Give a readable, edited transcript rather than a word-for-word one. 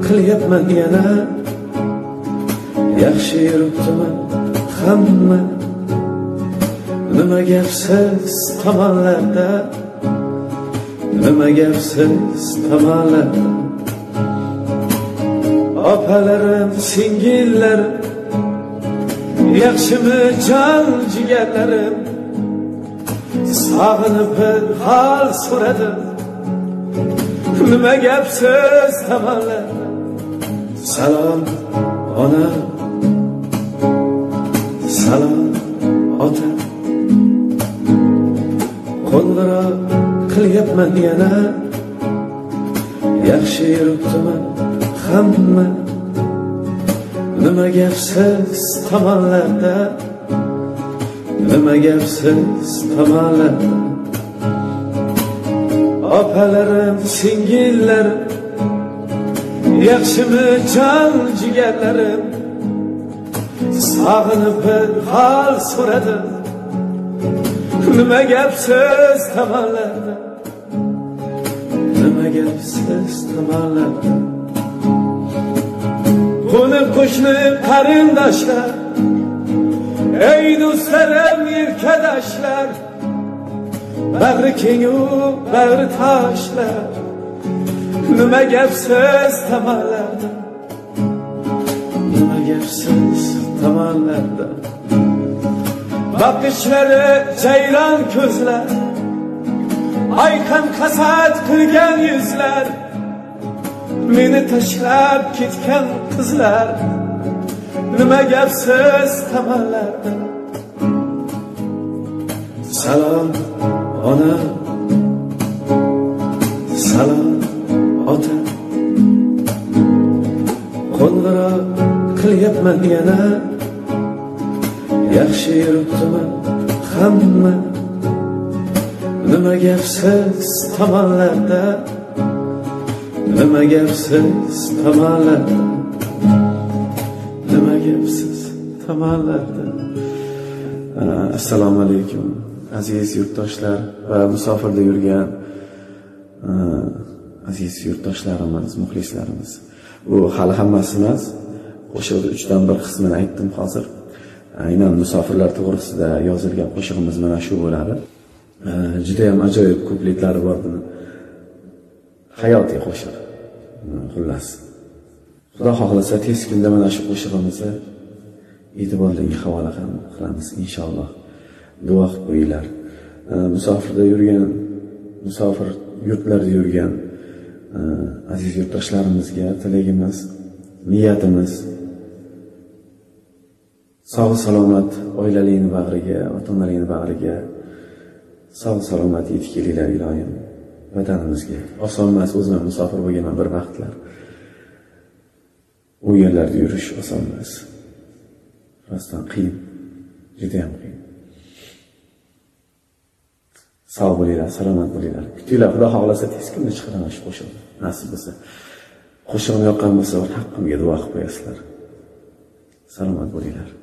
qilyapman yana, yaxshi yuribdimi hamma. Nima gapsiz tomonlarda, nima gapsiz tomonlarda. Opalarim, singillarim, yaxshimi jon jigarlarim. Sog'inib bir hol so'radim, nima gapsiz tomonlarda. Salom ona, salom ota. Qo'ng'iroq qilyapman yana, yaxshi yuribdimi hamma. Nima gapsiz tomonlarda, nima gapsiz tomonlarda. Opalarim, singillarim, yaxshimi jon jigarlarim. Sog'inib bir hol so'radim, nima gapsiz tomonlarda, nima gapsiz tomonlarda. Qo'ni qo'shni qarindoshlar, ey do'stlarim, yelkadoshlar, bag'ri keng-u bag'ri toshlar. Nima gapsiz tomonlarda, nima gapsiz tomonlarda. Bakışları ceylan közler, aykan kasat qilgan yüzler, meni tashlab ketgan qizlar. Nima gapsiz tomonlarda. Salom ona, salom ota. Qo'ng'iroq qilyapman yana, yaxshi yuribdimi hamma. Nima gapsiz tomonlarda, nima gapsiz tomonlarda, nima gapsiz tomonlarda. Assalomu alaykum aziz yurtdoshlar va musofirda yurgan aziz yurtdoshlarimiz, muxlislarimiz. Bu hali hammasi emas. Qo'shiqning 3dan 1 qismini aytdim hozir. Aynan musofirlar to'g'risida yozilgan qo'shig'imiz mana shu bo'ladi. Juda ham ajoyib kupliklari bor buni. Hayotiy qo'shiq. Xullas. Xudo xohlasa tez kunda mana shu qo'shig'imizni e'tiborlarga havola qilamiz inshaalloh. Duo qilib qo'yinglar. Musofirda yurgan, musofir yurtlarda yurgan aziz yurtdoshlarimizga tilagimiz, niyatimiz sog' salomat oilalarni bag'riga, ota-onalarni bag'riga sog' salomat yetib kelinglar iloyim vatanimizga. Oson emas, o'zim ham musofir bo'lganman bir vaqtlar. U yerlarda yurish oson emas. Rostdan qiyin, juda ham qiyin. Sog' bo'linglar, salomat bo'linglar. Kutinglar, Xudo xohlasa tez kunda chiqaraman shu qo'shiqni. Nasib bo'lsa. Qo'shig'im yoqqan bo'lsa, haqqimga duo qilib qo'yasizlar. Salomat bo'linglar.